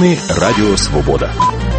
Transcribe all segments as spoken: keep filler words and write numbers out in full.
Новини Радіо Свобода.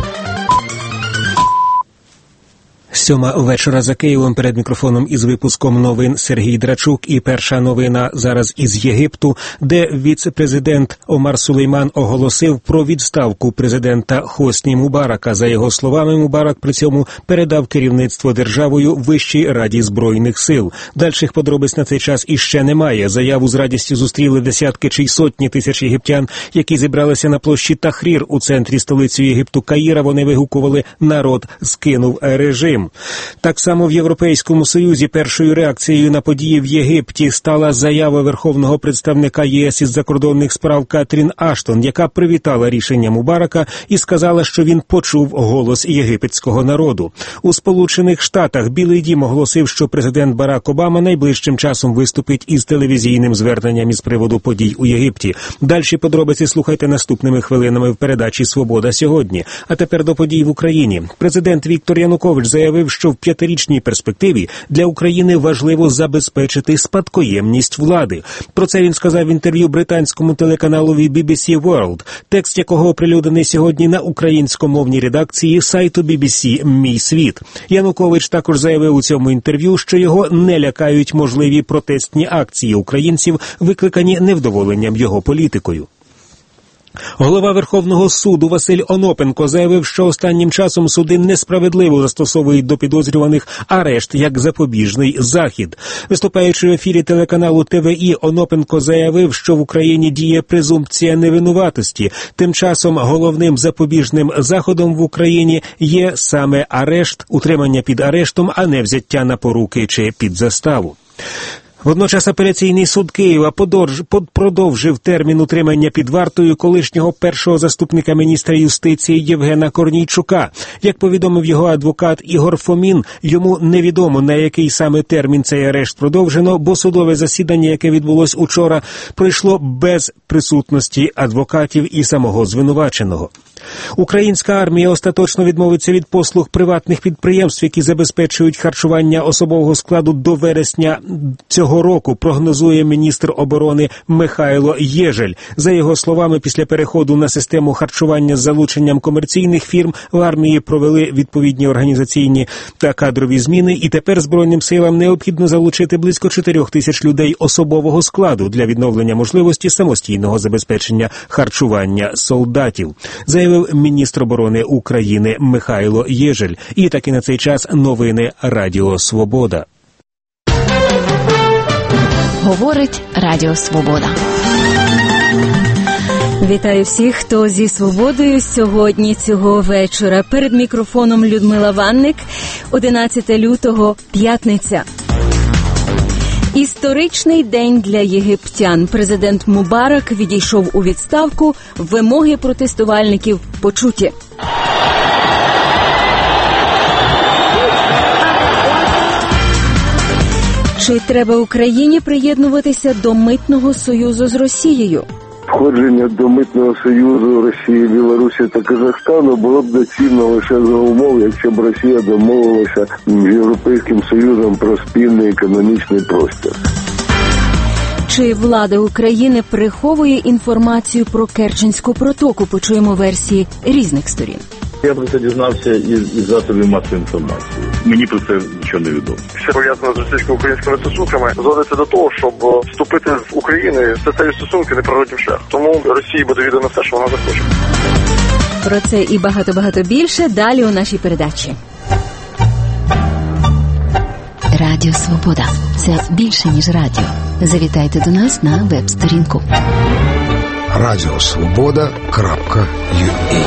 Сьома вечора за Києвом. Перед мікрофоном із випуском новин Сергій Драчук. І перша новина зараз із Єгипту, де віце-президент Омар Сулейман оголосив про відставку президента Хосні Мубарака. За його словами, Мубарак при цьому передав керівництво державою Вищій Раді Збройних сил. Дальших подробиць на цей час іще немає. Заяву з радістю зустріли десятки чи й сотні тисяч єгиптян, які зібралися на площі Тахрір у центрі столиці Єгипту Каїра. Вони вигукували «Народ скинув режим». Так само в Європейському Союзі першою реакцією на події в Єгипті стала заява верховного представника ЄС із закордонних справ Кетрін Аштон, яка привітала рішення Мубарака і сказала, що він почув голос єгипетського народу. У Сполучених Штатах Білий дім оголосив, що президент Барак Обама найближчим часом виступить із телевізійним зверненням із приводу подій у Єгипті. Дальші подробиці слухайте наступними хвилинами в передачі «Свобода сьогодні». А тепер до подій в Україні. Президент Віктор Янукович заявив, що в п'ятирічній перспективі для України важливо забезпечити спадкоємність влади. Про це він сказав в інтерв'ю британському телеканалові бі бі сі World, текст якого оприлюднений сьогодні на українськомовній редакції сайту бі бі сі «Мій світ». Янукович також заявив у цьому інтерв'ю, що його не лякають можливі протестні акції українців, викликані невдоволенням його політикою. Голова Верховного суду Василь Онопенко заявив, що останнім часом суди несправедливо застосовують до підозрюваних арешт як запобіжний захід. Виступаючи в ефірі телеканалу те ве і, Онопенко заявив, що в Україні діє презумпція невинуватості. Тим часом головним запобіжним заходом в Україні є саме арешт, утримання під арештом, а не взяття на поруки чи під заставу. Водночас апеляційний суд Києва продовжив термін утримання під вартою колишнього першого заступника міністра юстиції Євгена Корнійчука. Як повідомив його адвокат Ігор Фомін, йому невідомо, на який саме термін цей арешт продовжено, бо судове засідання, яке відбулось учора, пройшло без присутності адвокатів і самого звинуваченого. Українська армія остаточно відмовиться від послуг приватних підприємств, які забезпечують харчування особового складу до вересня цього року, прогнозує міністр оборони Михайло Єжель. За його словами, після переходу на систему харчування з залученням комерційних фірм в армії провели відповідні організаційні та кадрові зміни, і тепер Збройним силам необхідно залучити близько чотирьох тисяч людей особового складу для відновлення можливості самостійного забезпечення харчування солдатів, заявив міністр оборони України Михайло Єжель. І таки на цей час новини Радіо Свобода. Говорить Радіо Свобода. Вітаю всіх, хто зі Свободою сьогодні, цього вечора. Перед мікрофоном Людмила Ванник, одинадцяте лютого, п'ятниця. Історичний день для єгиптян. Президент Мубарак відійшов у відставку, вимоги протестувальників почуті. Чи треба Україні приєднуватися до митного союзу з Росією? Входження до митного союзу Росії, Білорусі та Казахстану було б доцільно лише за умов, якщо б Росія домовилася з Європейським Союзом про спільний економічний простір. Чи влада України приховує інформацію про Керченську протоку? Почуємо версії різних сторін. Я про це дізнався із, із засобів масової інформації. Мені про це нічого не відомо. Все пов'язано з російсько-українськими стосунками зводиться до того, щоб вступити в Україну, це ці стосунки неприроднім шлях. Тому Росії буде відомо все, що вона захоче. Про це і багато-багато більше далі у нашій передачі. Радіо Свобода. Це більше, ніж радіо. Завітайте до нас на веб-сторінку. радіо свобода крапка ю а.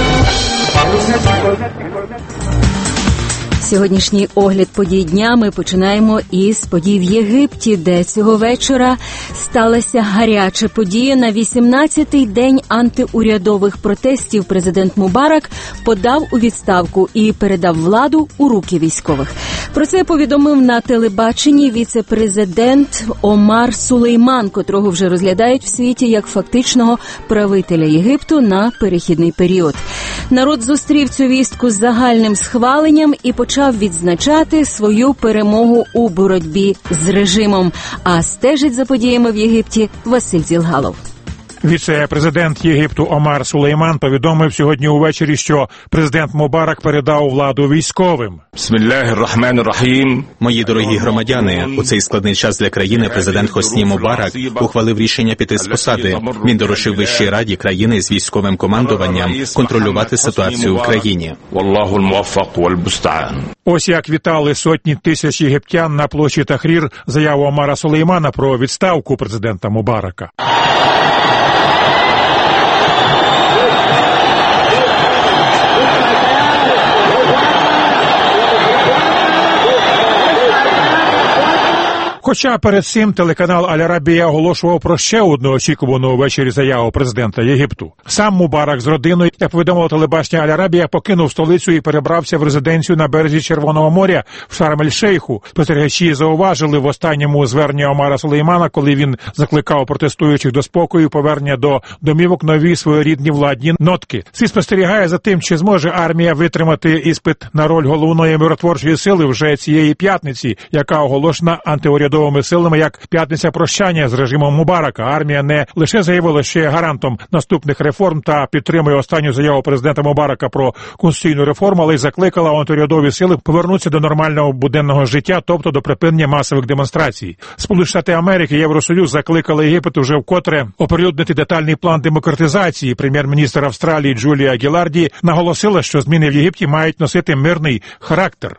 Сьогоднішній огляд подій дня ми починаємо із подій в Єгипті, де цього вечора сталася гаряча подія. На вісімнадцятий день антиурядових протестів президент Мубарак подав у відставку і передав владу у руки військових. Про це повідомив на телебаченні віце-президент Омар Сулейман, котрого вже розглядають в світі як фактичного правителя Єгипту на перехідний період. Народ зустрів цю вістку з загальним схваленням і почав відзначати свою перемогу у боротьбі з режимом. А стежить за подіями в Єгипті Василь Зілгалов. Віце-президент Єгипту Омар Сулейман повідомив сьогодні увечері, що президент Мубарак передав владу військовим. Мої дорогі громадяни, у цей складний час для країни президент Хосні Мубарак ухвалив рішення піти з посади. Він доручив Вищій раді країни з військовим командуванням контролювати ситуацію в країні. Ось як вітали сотні тисяч єгиптян на площі Тахрір заяву Омара Сулеймана про відставку президента Мубарака. Хоча перед цим телеканал Аль-Арабія оголошував про ще одну очікувану ввечері заяву президента Єгипту. Сам Мубарак з родиною, як повідомило телебачення Аль-Арабія, покинув столицю і перебрався в резиденцію на березі Червоного моря в Шарм-ель-Шейху. Спостерігачі зауважили в останньому зверненні Омара Сулеймана, коли він закликав протестуючих до спокою, повернення до домівок, нові своєрідні владні нотки. Світ спостерігає за тим, чи зможе армія витримати іспит на роль головної миротворчої сили вже цієї п'ятниці, яка оголошена антиурядовою силами як п'ятниця прощання з режимом Мубарака. Армія не лише заявила, що є гарантом наступних реформ та підтримує останню заяву президента Мубарака про конституційну реформу, але й закликала антиурядові сили повернутися до нормального буденного життя, тобто до припинення масових демонстрацій. Сполучені Штати Америки і Євросоюз закликали Єгипет уже вкотре оприлюднити детальний план демократизації. Прем'єр-міністр Австралії Джулія Гіларді наголосила, що зміни в Єгипті мають носити мирний характер.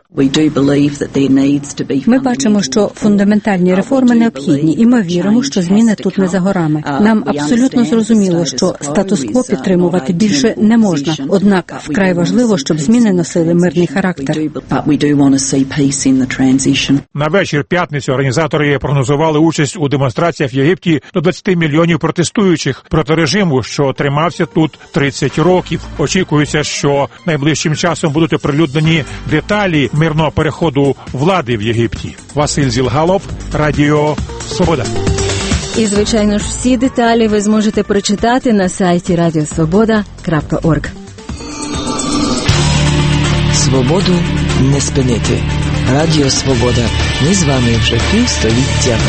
Ми бачимо, що фундаментальні реформи необхідні, і ми віримо, що зміни тут не за горами. Нам абсолютно зрозуміло, що статус-кво підтримувати більше не можна. Однак вкрай важливо, щоб зміни носили мирний характер. На вечір п'ятниці організатори прогнозували участь у демонстраціях в Єгипті до двадцяти мільйонів протестуючих проти режиму, що тримався тут тридцять років. Очікується, що найближчим часом будуть оприлюднені деталі мирного переходу влади в Єгипті. Василь Зілгалов, Радіо Свобода. І, звичайно ж, всі деталі ви зможете прочитати на сайті радіо свобода крапка орг. Свободу не спинити. Радіо Свобода. Ми з вами вже півстоліття.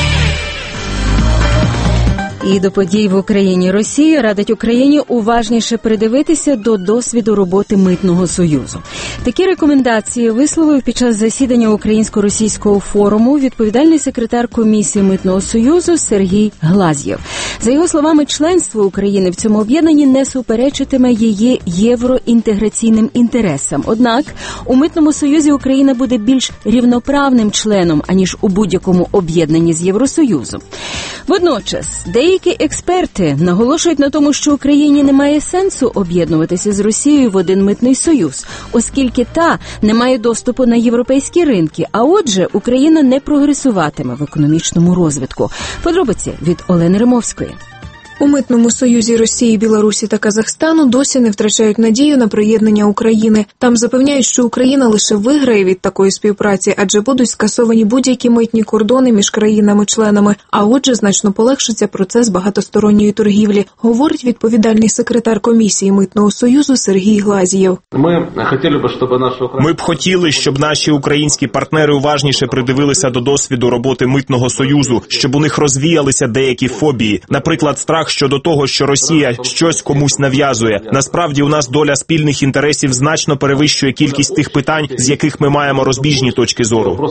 І до подій в Україні. Росія радить Україні уважніше придивитися до досвіду роботи Митного Союзу. Такі рекомендації висловив під час засідання Українсько-російського форуму відповідальний секретар Комісії Митного Союзу Сергій Глазьєв. За його словами, членство України в цьому об'єднанні не суперечитиме її євроінтеграційним інтересам. Однак у Митному Союзі Україна буде більш рівноправним членом, аніж у будь-якому об'єднанні з Євросоюзом. Водночас, деякі експерти наголошують на тому, що Україні немає сенсу об'єднуватися з Росією в один митний союз, оскільки та не має доступу на європейські ринки, а отже, Україна не прогресуватиме в економічному розвитку. Подробиці від Олени Римовської. У Митному Союзі Росії, Білорусі та Казахстану досі не втрачають надію на приєднання України. Там запевняють, що Україна лише виграє від такої співпраці, адже будуть скасовані будь-які митні кордони між країнами-членами, а отже, значно полегшиться процес багатосторонньої торгівлі, говорить відповідальний секретар Комісії Митного Союзу Сергій Глазьєв. Ми хотіли б, щоб наша Ми б хотіли, щоб наші українські партнери уважніше придивилися до досвіду роботи Митного Союзу, щоб у них розвіялися деякі фобії, наприклад, страх щодо того, що Росія щось комусь нав'язує. Насправді у нас доля спільних інтересів значно перевищує кількість тих питань, з яких ми маємо розбіжні точки зору.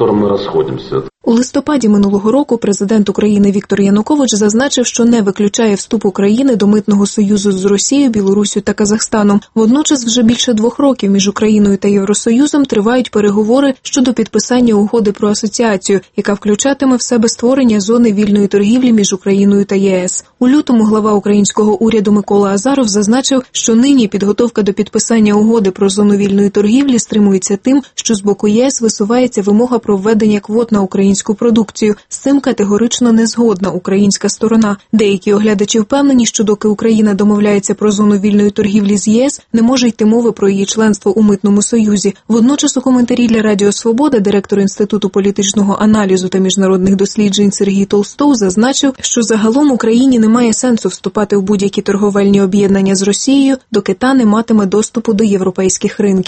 У листопаді минулого року президент України Віктор Янукович зазначив, що не виключає вступ України до Митного Союзу з Росією, Білоруссю та Казахстаном. Водночас вже більше двох років між Україною та Євросоюзом тривають переговори щодо підписання угоди про асоціацію, яка включатиме в себе створення зони вільної торгівлі між Україною та ЄС. У лютому глава українського уряду Микола Азаров зазначив, що нині підготовка до підписання угоди про зону вільної торгівлі стримується тим, що з боку ЄС висувається вимога про введення квот на українську продукцію. З цим категорично не згодна українська сторона. Деякі оглядачі впевнені, що доки Україна домовляється про зону вільної торгівлі з ЄС, не може йти мови про її членство у Митному Союзі. Водночас у коментарі для Радіо Свобода директор Інституту політичного аналізу та міжнародних досліджень Сергій Толстов зазначив, що загалом Україні немає сенсу вступати в будь-які торговельні об'єднання з Росією, доки та не матиме доступу до європейських ринків.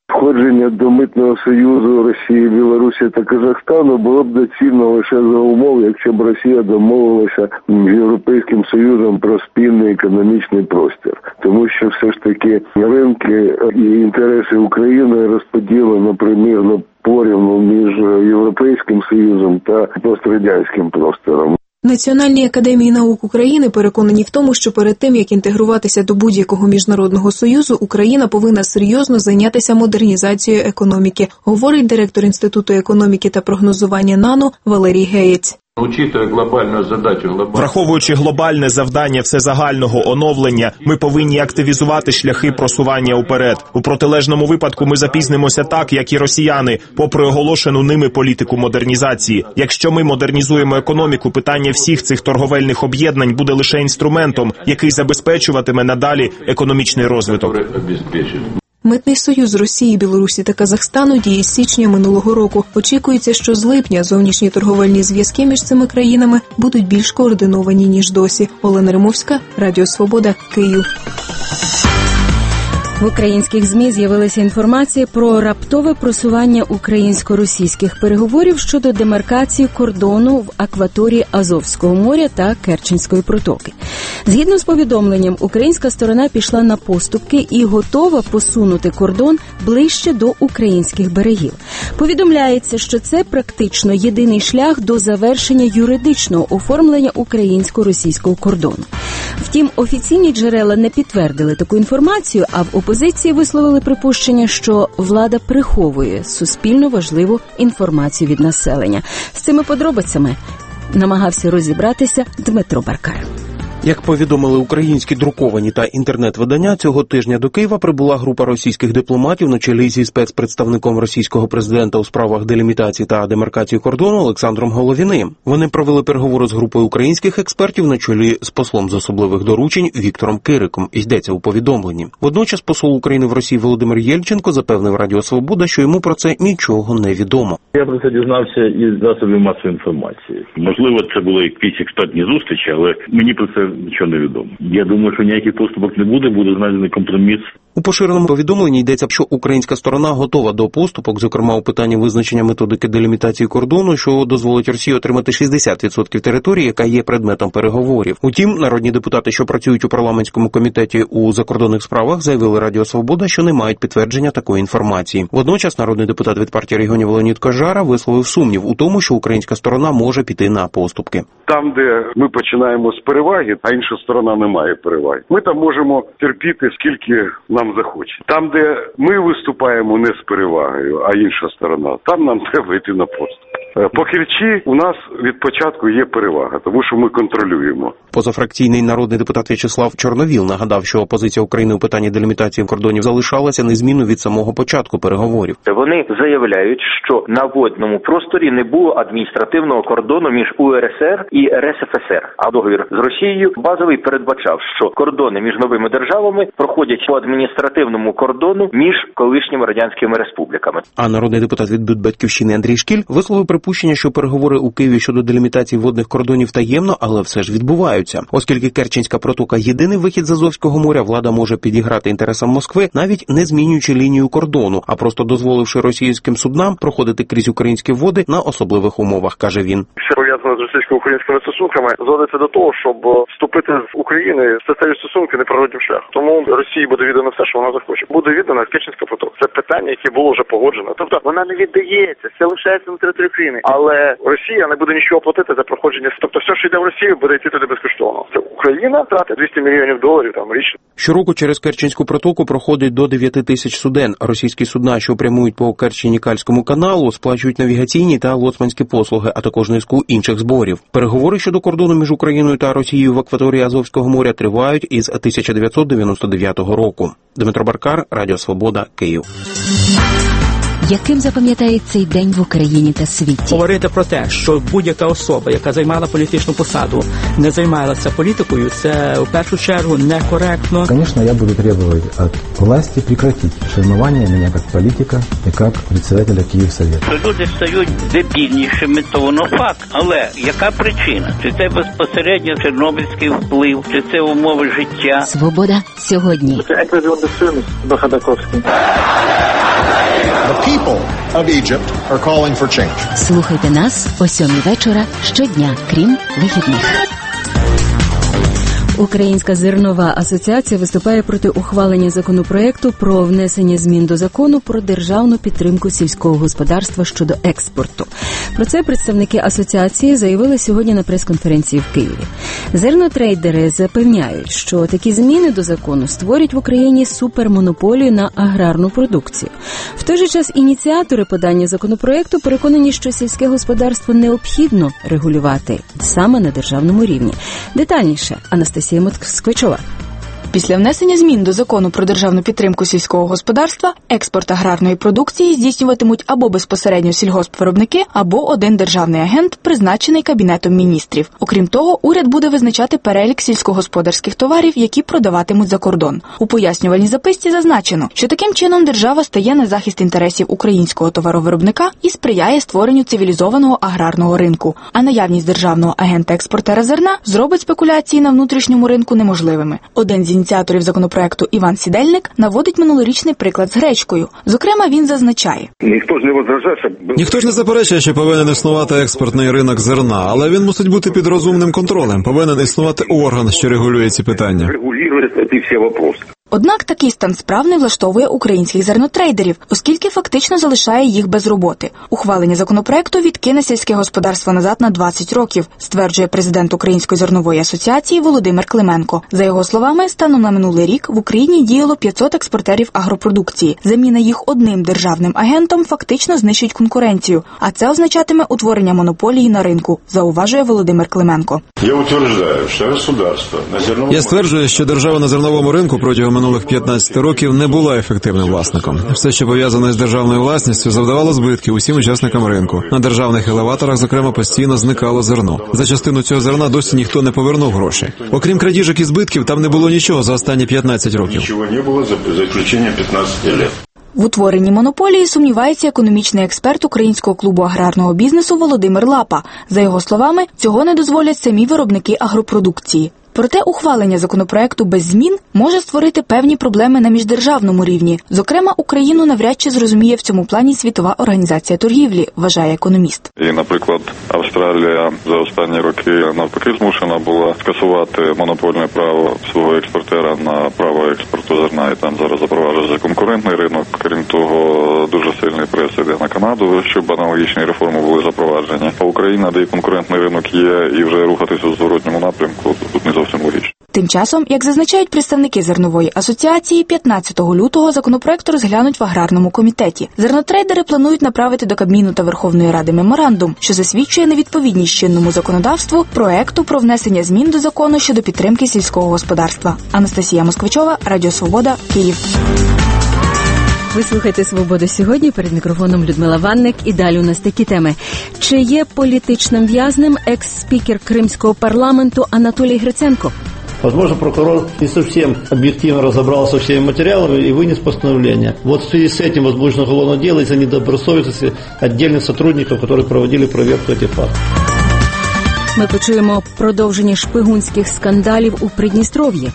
Входження до Митного Союзу Росії, Білорусі та Казахстану було б доцільно лише за умов, якщо б Росія домовилася з Європейським Союзом про спільний економічний простір. Тому що все ж таки ринки і інтереси України розподілено примірно порівну між Європейським Союзом та пострадянським простором. Національній академії наук України переконані в тому, що перед тим, як інтегруватися до будь-якого міжнародного союзу, Україна повинна серйозно зайнятися модернізацією економіки, говорить директор Інституту економіки та прогнозування НАНО Валерій Геєць. Враховуючи глобальне завдання всезагального оновлення, ми повинні активізувати шляхи просування уперед. У протилежному випадку ми запізнимося так, як і росіяни, попри оголошену ними політику модернізації. Якщо ми модернізуємо економіку, питання всіх цих торговельних об'єднань буде лише інструментом, який забезпечуватиме надалі економічний розвиток. Митний союз Росії, Білорусі та Казахстану діє з січня минулого року. Очікується, що з липня зовнішні торговельні зв'язки між цими країнами будуть більш координовані, ніж досі. Олена Римовська, Радіо Свобода, Київ. В українських ЗМІ з'явилася інформація про раптове просування українсько-російських переговорів щодо демаркації кордону в акваторії Азовського моря та Керченської протоки. Згідно з повідомленням, українська сторона пішла на поступки і готова посунути кордон ближче до українських берегів. Повідомляється, що це практично єдиний шлях до завершення юридичного оформлення українсько-російського кордону. Втім, офіційні джерела не підтвердили таку інформацію, а в опозиції висловили припущення, що влада приховує суспільно важливу інформацію від населення. З цими подробицями намагався розібратися Дмитро Баркар. Як повідомили українські друковані та інтернет-видання, цього тижня до Києва прибула група російських дипломатів на чолі зі спецпредставником російського президента у справах делімітації та демаркації кордону Олександром Головіним. Вони провели переговори з групою українських експертів на чолі з послом з особливих доручень Віктором Кириком, йдеться у повідомленні. Водночас посол України в Росії Володимир Єльченко запевнив Радіо Свобода, що йому про це нічого не відомо. Я про це дізнався із засобів масової інформації. Можливо, це були якісь експертні зустрічі, але мені про це нічого не відомо. Я думаю, що ніяких поступок не буде, буде знайдений компроміс. У поширеному повідомленні йдеться, що українська сторона готова до поступок, зокрема у питанні визначення методики делімітації кордону, що дозволить Росії отримати шістдесят відсотків території, яка є предметом переговорів. Утім, народні депутати, що працюють у парламентському комітеті у закордонних справах, заявили Радіо Свобода, що не мають підтвердження такої інформації. Водночас народний депутат від партії регіонів Леонід Кожара висловив сумнів у тому, що українська сторона може піти на поступки. Там, де ми починаємо з переваги, а інша сторона не має переваги, ми там можемо терпіти, скільки нам захоче. Там, де ми виступаємо не з перевагою, а інша сторона, там нам треба йти на поступ. По Керчі у нас від початку є перевага, тому що ми контролюємо. Позафракційний народний депутат В'ячеслав Чорновіл нагадав, що позиція України у питанні делімітації кордонів залишалася незмінною від самого початку переговорів. Вони заявляють, що на водному просторі не було адміністративного кордону між У Ер Ес Ер і Ер Ес Еф Ес Ер, а договір з Росією базовий передбачав, що кордони між новими державами проходять по адміністративному кордону між колишніми радянськими республіками. А народний депутат від Батьківщини Андрій Шкіль висловив припущення, що переговори у Києві щодо делімітації водних кордонів таємно, але все ж відбуваються. Оскільки Керченська протока – єдиний вихід з Азовського моря, влада може підіграти інтересам Москви, навіть не змінюючи лінію кордону, а просто дозволивши російським суднам проходити крізь українські води на особливих умовах, каже він. Все пов'язане з російсько-українськими стосунками зводиться до того, щоб вступити з України в статеві стосунки неприроднім шляхом. Тому Росії буде віддано все, що вона захоче. Буде віддана Керченська протока. Це питання, яке було вже погоджено. Тобто вона не віддається, все лишається на території України. Але Росія не буде нічого платити за проходження. Тобто все, що йде в Росію, буде йти туди безкоштовно. Це Україна втратить двісті мільйонів доларів там річно. Щороку через Керченську протоку проходить до дев'яти тисяч суден. Російські судна, що прямують по Керченсько-Кальському каналу, сплачують навігаційні та лоцманські послуги, а також низку інших зборів. Переговори щодо кордону між Україною та Росією в акваторії Азовського моря тривають із тисяча дев'ятсот дев'яносто дев'ятого року. Дмитро Баркар, Радіо Свобода, Київ. Яким запам'ятається цей день в Україні та світі? Говорити про те, що будь-яка особа, яка займала політичну посаду, не займалася політикою, це в першу чергу некоректно. Звісно, я буду требувати від власті прекратити шельмування мене як політика і як председателя Київсовета. Що люди стають дебільнішими, то воно факт. Але яка причина? Чи це безпосередньо чорнобильський вплив, чи це умови життя? Свобода сьогодні. Це еквізіонний син до Ходаковський. Слухайте нас о сьомій вечора щодня, крім вихідних. Українська зернова асоціація виступає проти ухвалення законопроекту про внесення змін до закону про державну підтримку сільського господарства щодо експорту. Про це представники асоціації заявили сьогодні на прес-конференції в Києві. Зернотрейдери запевняють, що такі зміни до закону створять в Україні супермонополію на аграрну продукцію. В той же час ініціатори подання законопроекту переконані, що сільське господарство необхідно регулювати саме на державному рівні. Детальніше Анастасія Москвичова. Після внесення змін до закону про державну підтримку сільського господарства експорт аграрної продукції здійснюватимуть або безпосередньо сільгоспвиробники, або один державний агент, призначений Кабінетом міністрів. Окрім того, уряд буде визначати перелік сільськогосподарських товарів, які продаватимуть за кордон. У пояснювальній записці зазначено, що таким чином держава стає на захист інтересів українського товаровиробника і сприяє створенню цивілізованого аграрного ринку. А наявність державного агента-експортера зерна зробить спекуляції на внутрішньому ринку неможливими. Один з ініціаторів законопроекту Іван Сідельник наводить минулорічний приклад з гречкою. Зокрема, він зазначає: Ніхто ж не возражає, що... Ніхто ж не заперечує, що повинен існувати експортний ринок зерна, але він мусить бути під розумним контролем. Повинен існувати орган, що регулює ці питання. Регулює ці всі питання. Однак такий стан справ не влаштовує українських зернотрейдерів, оскільки фактично залишає їх без роботи. Ухвалення законопроекту відкине сільське господарство назад на двадцять років, стверджує президент Української зернової асоціації Володимир Клименко. За його словами, станом на минулий рік в Україні діяло п'ятсот експортерів агропродукції. Заміна їх одним державним агентом фактично знищить конкуренцію, а це означатиме утворення монополії на ринку, зауважує Володимир Клименко. Я утверждаю, що государство на зерновому... Я стверджую, що держава на зерновому ринку протягом минулих п'ятнадцяти років не була ефективним власником. Все, що пов'язане з державною власністю, завдавало збитків усім учасникам ринку. На державних елеваторах, зокрема, постійно зникало зерно. За частину цього зерна досі ніхто не повернув гроші. Окрім крадіжок і збитків, там не було нічого за останні п'ятнадцять років. Нічого не було за виключенням п'ятнадцяти років. В утворенні монополії сумнівається економічний експерт Українського клубу аграрного бізнесу Володимир Лапа. За його словами, цього не дозволять самі виробники агропродукції. Проте ухвалення законопроекту без змін може створити певні проблеми на міждержавному рівні. Зокрема, Україну навряд чи зрозуміє в цьому плані Світова організація торгівлі, вважає економіст. І, наприклад, Австралія за останні роки навпаки змушена була скасувати монопольне право свого експортера на право експорту зерна, і там зараз запроваджується конкурентний ринок. Крім того, дуже сильний прес іде на Канаду, щоб аналогічні реформи були запроваджені. А Україна, де і конкурентний ринок є, і вже рухатися в зворотньому напрямку тут не зовсім. Тим часом, як зазначають представники зернової асоціації, п'ятнадцятого лютого законопроект розглянуть в аграрному комітеті. Зернотрейдери планують направити до Кабміну та Верховної Ради меморандум, що засвідчує невідповідність чинному законодавству проекту про внесення змін до закону щодо підтримки сільського господарства. Анастасія Москвичова, Радіо Свобода, Київ. Ви слухаєте «Свободу сьогодні», перед мікрофоном Людмила Ванник, і далі у нас такі теми. Чи є політичним в'язнем екс-спікер Кримського парламенту Анатолій Гриценко? Возможно, прокурор не совсем объективно разобрался со всеми материалами и вынес постановление. Вот в связи с этим возбуждено уголовное дело из-за недобросовестности отдельных сотрудников, которые проводили проверку этих фактов. Ми почуємо продовження шпигунських скандалів у Придністров'ї.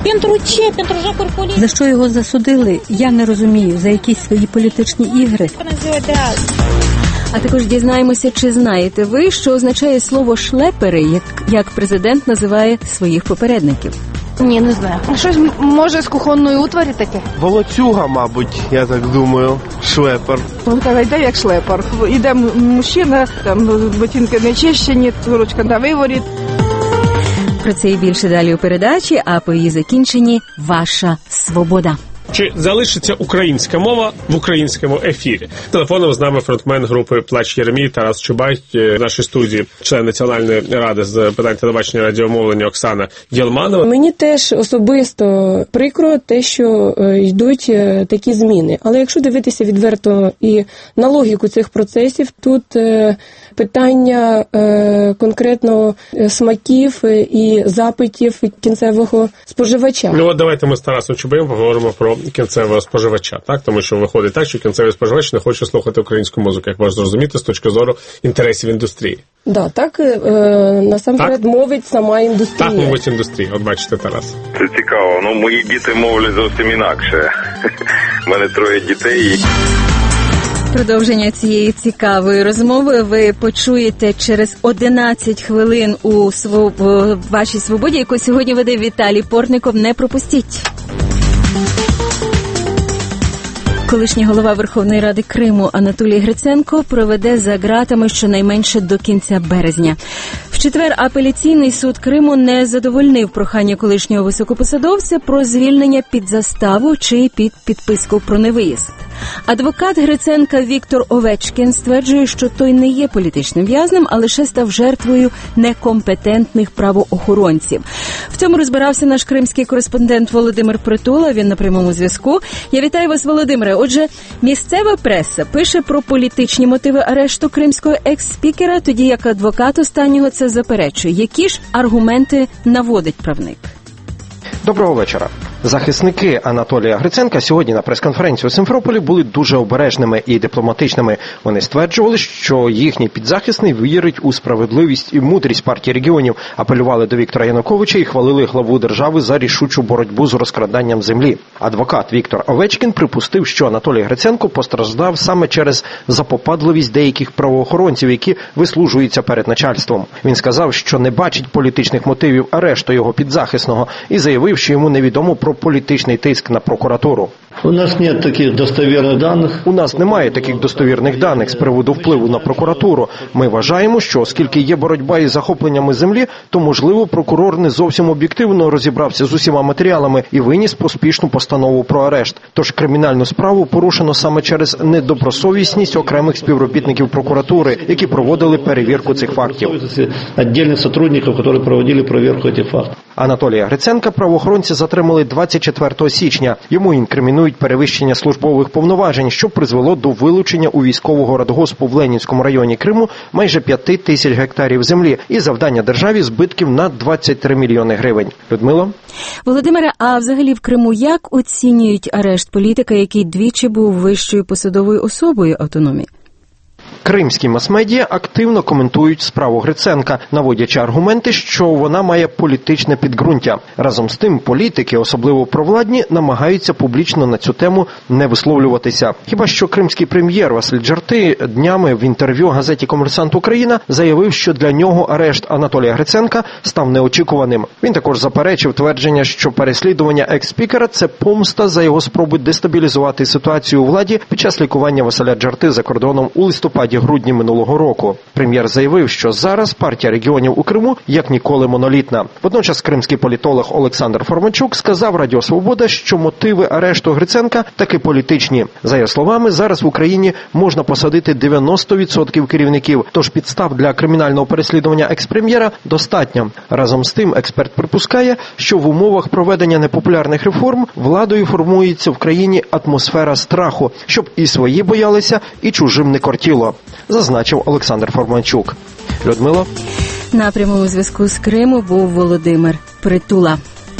За що його засудили, я не розумію. За якісь свої політичні ігри. А також дізнаємося, чи знаєте ви, що означає слово «шлепери», як, як президент називає своїх попередників. Ні, не знаю. Щось, може, з кухонної утварі таке? Волоцюга, мабуть, я так думаю, шлепер. Ну, так йде як шлепер. Іде мужчина, там ботинки не чищені, ручка на виворіт. Про це і більше далі у передачі, а по її закінченні «Ваша свобода». Чи залишиться українська мова в українському ефірі? Телефоном з нами фронтмен групи «Плач Єремій» Тарас Чубай, в нашій студії член Національної ради з питань телебачення і радіомовлення Оксана Єлманова. Мені теж особисто прикро те, що йдуть такі зміни. Але якщо дивитися відверто і на логіку цих процесів, тут питання конкретно смаків і запитів кінцевого споживача. Ну от давайте ми з Тарасом Чубаєм поговоримо про кінцевого споживача, так? Тому що виходить так, що кінцевий споживач не хоче слухати українську музику, як можна зрозуміти, з точки зору інтересів індустрії. Да, так, е, насамперед так? Мовить сама індустрія. Так, мовить індустрія. От бачите, Тарас. Це цікаво. Ну, мої діти мовлять зовсім інакше. У мене троє дітей. Продовження цієї цікавої розмови ви почуєте через одинадцять хвилин у своб... вашій свободі, яку сьогодні веде Віталій Портников. Не пропустіть. Колишній голова Верховної Ради Криму Анатолій Гриценко проведе за ґратами щонайменше до кінця березня. В четвер апеляційний суд Криму не задовольнив прохання колишнього високопосадовця про звільнення під заставу чи під підписку про невиїзд. Адвокат Гриценка Віктор Овечкін стверджує, що той не є політичним в'язнем, а лише став жертвою некомпетентних правоохоронців. В цьому розбирався наш кримський кореспондент Володимир Притула. Він на прямому зв'язку. Я вітаю вас, Володимире. Отже, місцева преса пише про політичні мотиви арешту кримського екс-спікера, тоді як адвокат останнього це заперечує. Які ж аргументи наводить правник? Доброго вечора. Захисники Анатолія Гриценка сьогодні на прес-конференції у Сімферополі були дуже обережними і дипломатичними. Вони стверджували, що їхній підзахисний вірить у справедливість і мудрість партії регіонів, апелювали до Віктора Януковича і хвалили главу держави за рішучу боротьбу з розкраданням землі. Адвокат Віктор Овечкін припустив, що Анатолій Гриценко постраждав саме через запопадливість деяких правоохоронців, які вислужуються перед начальством. Він сказав, що не бачить політичних мотивів арешту його підзахисного і заявив, що йому невідомо про політичний тиск на прокуратуру. У нас нет таких достовірних даних. У нас немає таких достовірних даних з приводу впливу на прокуратуру. Ми вважаємо, що оскільки є боротьба із захопленнями землі, то, можливо, прокурор не зовсім об'єктивно розібрався з усіма матеріалами і виніс поспішну постанову про арешт. Тож кримінальну справу порушено саме через недобросовісність окремих співробітників прокуратури, які проводили перевірку цих фактів. Віддільних сотрудників, які проводили перевірку цих фактів. Анатолія Гриценка правоохоронці затримали двадцять четвертого січня. Йому інкримінують перевищення службових повноважень, що призвело до вилучення у військового радгоспу в Ленінському районі Криму майже п'яти тисяч гектарів землі і завдання державі збитків на двадцять три мільйони гривень. Людмила? Володимире, а взагалі в Криму як оцінюють арешт політика, який двічі був вищою посадовою особою автономії? Кримські мас-медіа активно коментують справу Гриценка, наводячи аргументи, що вона має політичне підґрунтя. Разом з тим, політики, особливо провладні, намагаються публічно на цю тему не висловлюватися. Хіба що кримський прем'єр Василь Джарти днями в інтерв'ю газеті «Комерсант Україна» заявив, що для нього арешт Анатолія Гриценка став неочікуваним. Він також заперечив твердження, що переслідування екс-спікера – це помста за його спроби дестабілізувати ситуацію у владі під час лікування Василя Джарти за кордоном у листопаді-грудні минулого року. Прем'єр заявив, що зараз партія регіонів у Криму як ніколи монолітна. Водночас кримський політолог Олександр Форманчук сказав Радіо Свобода, що мотиви арешту Гриценка таки політичні. За його словами, зараз в Україні можна посадити дев'яносто відсотків керівників, тож підстав для кримінального переслідування екс-прем'єра достатньо. Разом з тим, експерт припускає, що в умовах проведення непопулярних реформ владою формується в країні атмосфера страху, щоб і свої боялися, і чужим не кортіло, зазначив Олександр Форманчук. Людмила? На прямому зв'язку з Криму був Володимир Притула.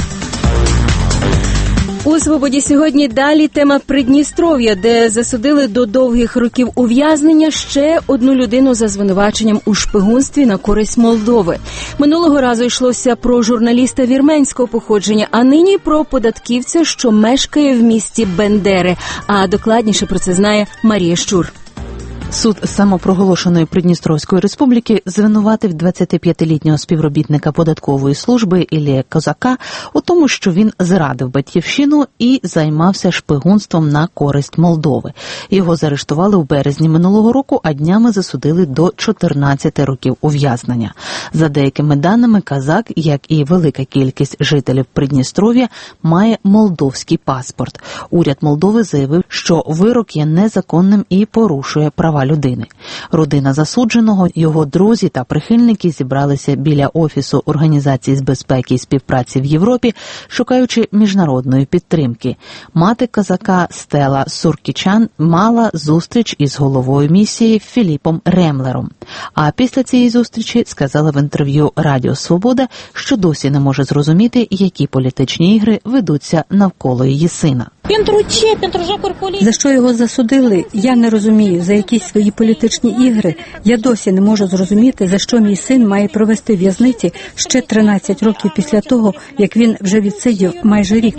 У «Свободі» сьогодні далі тема Придністров'я, де засудили до довгих років ув'язнення ще одну людину за звинуваченням у шпигунстві на користь Молдови. Минулого разу йшлося про журналіста вірменського походження, а нині про податківця, що мешкає в місті Бендери. А докладніше про це знає Марія Щур. Суд самопроголошеної Придністровської республіки звинуватив двадцятип'ятилітнього співробітника податкової служби Іллея Козака у тому, що він зрадив батьківщину і займався шпигунством на користь Молдови. Його заарештували в березні минулого року, а днями засудили до чотирнадцяти років ув'язнення. За деякими даними, Козак, як і велика кількість жителів Придністров'я, має молдовський паспорт. Уряд Молдови заявив, що вирок є незаконним і порушує права людини. Родина засудженого, його друзі та прихильники зібралися біля Офісу Організації з безпеки і співпраці в Європі, шукаючи міжнародної підтримки. Мати Козака Стела Суркічан мала зустріч із головою місії Філіпом Ремлером. А після цієї зустрічі сказала в інтерв'ю Радіо Свобода, що досі не може зрозуміти, які політичні ігри ведуться навколо її сина. За що його засудили, я не розумію. За якісь свої політичні ігри. Я досі не можу зрозуміти, за що мій син має провести в в'язниці ще тринадцять років після того, як він вже відсидів майже рік.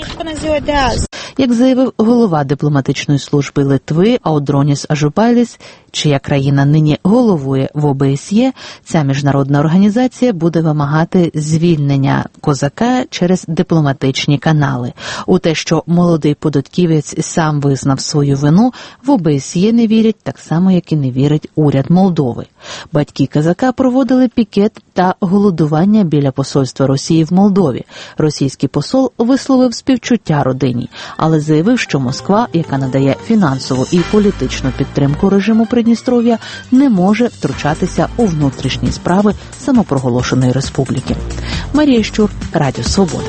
Як заявив голова дипломатичної служби Литви Аудроніс Ажупайліс, чия країна нині головує в О Б С Є, ця міжнародна організація буде вимагати звільнення козака через дипломатичні канали. У те, що молодий податківець сам визнав свою вину, в О Б С Є не вірять так само, як і не вірить уряд Молдови. Батьки козака проводили пікет та голодування біля посольства Росії в Молдові. Російський посол висловив співчуття родині, але заявив, що Москва, яка надає фінансову і політичну підтримку режиму Придністров'я, не може втручатися у внутрішні справи самопроголошеної республіки. Марія Щур, Радіо Свобода.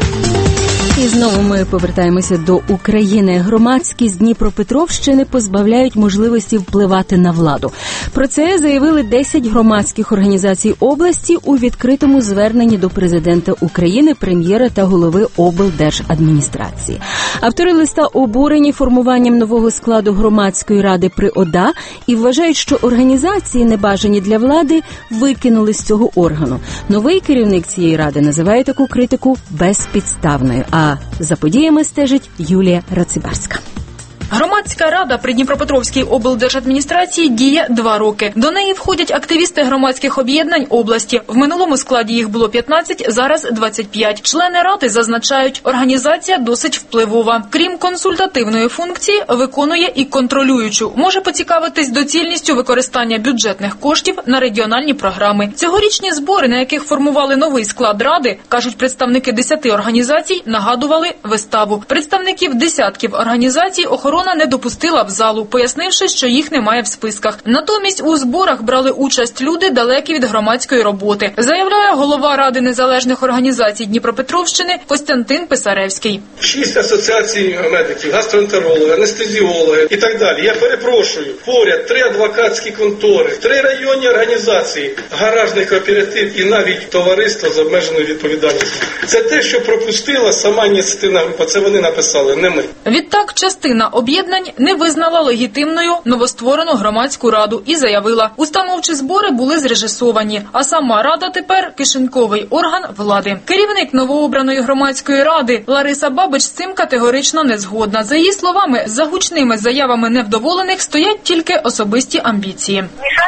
І знову ми повертаємося до України. Громадськість Дніпропетровщини позбавляють можливості впливати на владу. Про це заявили десять громадських організацій області у відкритому зверненні до президента України, прем'єра та голови облдержадміністрації. Автори листа обурені формуванням нового складу громадської ради при О Д А і вважають, що організації, небажані для влади, викинули з цього органу. Новий керівник цієї ради називає таку критику безпідставною. А за подіями стежить Юлія Рацибарська. Громадська рада при Дніпропетровській облдержадміністрації діє два роки. До неї входять активісти громадських об'єднань області. В минулому складі їх було п'ятнадцять, зараз двадцять п'ять. Члени ради зазначають, організація досить впливова. Крім консультативної функції, виконує і контролюючу. Може поцікавитись доцільністю використання бюджетних коштів на регіональні програми. Цьогорічні збори, на яких формували новий склад ради, кажуть представники десяти організацій, нагадували виставу. Представників десятків організацій охорона не допустила в залу, пояснивши, що їх немає в списках. Натомість у зборах брали участь люди, далекі від громадської роботи, заявляє голова Ради незалежних організацій Дніпропетровщини Костянтин Писаревський. Шість асоціацій медиків, гастроентерологи, анестезіологи і так далі. Я перепрошую, поряд три адвокатські контори, три районні організації, гаражний кооператив і навіть товариство з обмеженою відповідальністю. Це те, що пропустила сама ініціативна група, це вони написали, не ми. Відтак, частина об'єднань не визнала легітимною новостворену громадську раду і заявила, установчі збори були зрежисовані, а сама рада тепер – кишеньковий орган влади. Керівник новообраної громадської ради Лариса Бабич з цим категорично не згодна. За її словами, за гучними заявами невдоволених стоять тільки особисті амбіції.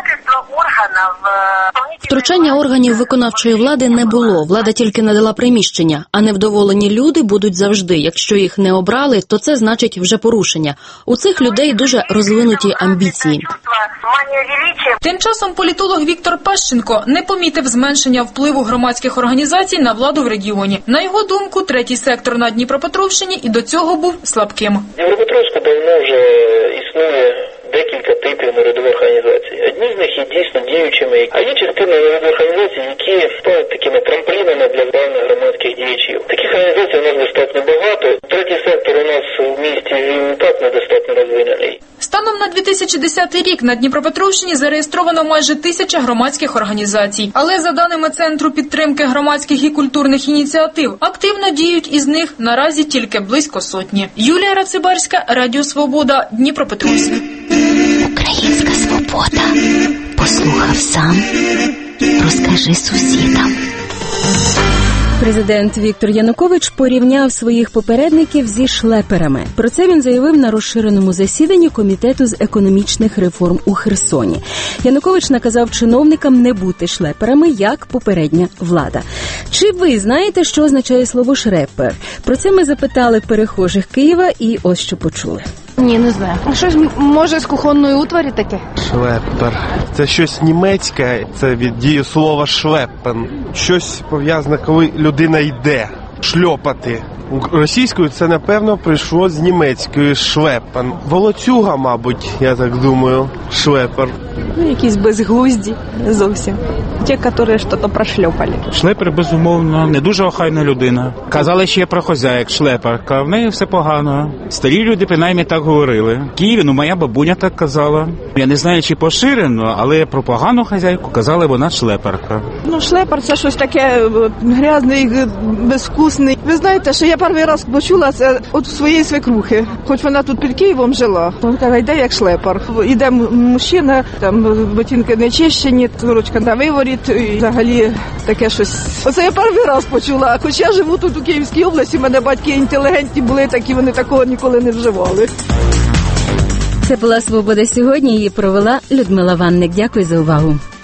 Втручання органів виконавчої влади не було. Влада тільки надала приміщення, а невдоволені люди будуть завжди. Якщо їх не обрали, то це значить вже порушення. У цих людей дуже розвинуті амбіції. Тим часом політолог Віктор Пащенко не помітив зменшення впливу громадських організацій на владу в регіоні. На його думку, третій сектор на Дніпропетровщині і до цього був слабким. Дніпропетровська давно вже існує декілька типів народових організацій. Одні з них є дійсно діючими, а є частина народових організацій, які стають такими трамплінами для певних громадських діячів. Таких організацій у нас достатньо багато. Третій сектор у нас в місті він так недостатньо розвинений. Станом на дві тисячі десятий рік на Дніпропетровщині зареєстровано майже тисяча громадських організацій. Але за даними Центру підтримки громадських і культурних ініціатив, активно діють із них наразі тільки близько сотні. Юлія Рацибарська, Радіо Свобода, Дніпропетровськ. Українська свобода. Послухав сам, розкажи сусідам. Президент Віктор Янукович порівняв своїх попередників зі шлеперами. Про це він заявив на розширеному засіданні Комітету з економічних реформ у Херсоні. Янукович наказав чиновникам не бути шлеперами, як попередня влада. Чи ви знаєте, що означає слово «шрепер»? Про це ми запитали перехожих Києва і ось що почули. Ні, не знаю. А щось, може, з кухонної утварі таке? Шлепер. Це щось німецьке, це від дієслова «шлепен». Щось пов'язане, коли людина йде. Шльопати. Російською це, напевно, прийшло з німецької «шлепен». Волоцюга, мабуть, я так думаю, шлепер. Ну, якісь безглузді зовсім. Ті, які щось прошльопали. Шлепер, безумовно, не дуже охайна людина. Казали ще про хозяїк, шлеперка. В неї все погано. Старі люди, принаймні, так говорили. В Києві, ну, моя бабуня так казала. Я не знаю, чи поширено, але про погану хазяйку казали, вона шлеперка. Ну, шлепер – це щось таке грязне і безвкусне. вкусний. Ви знаєте, що я перший раз почула це от своєї свекрухи, хоч вона тут під Києвом жила. Вона каже, йде як шлепар. Іде мужчина, там ботинки не чищені, сорочка на виворіт, і взагалі таке щось. Оце я перший раз почула, хоч я живу тут у Київській області, мене батьки інтелігентні були такі, вони такого ніколи не вживали. Це була «Свобода сьогодні», її провела Людмила Ванник. Дякую за увагу.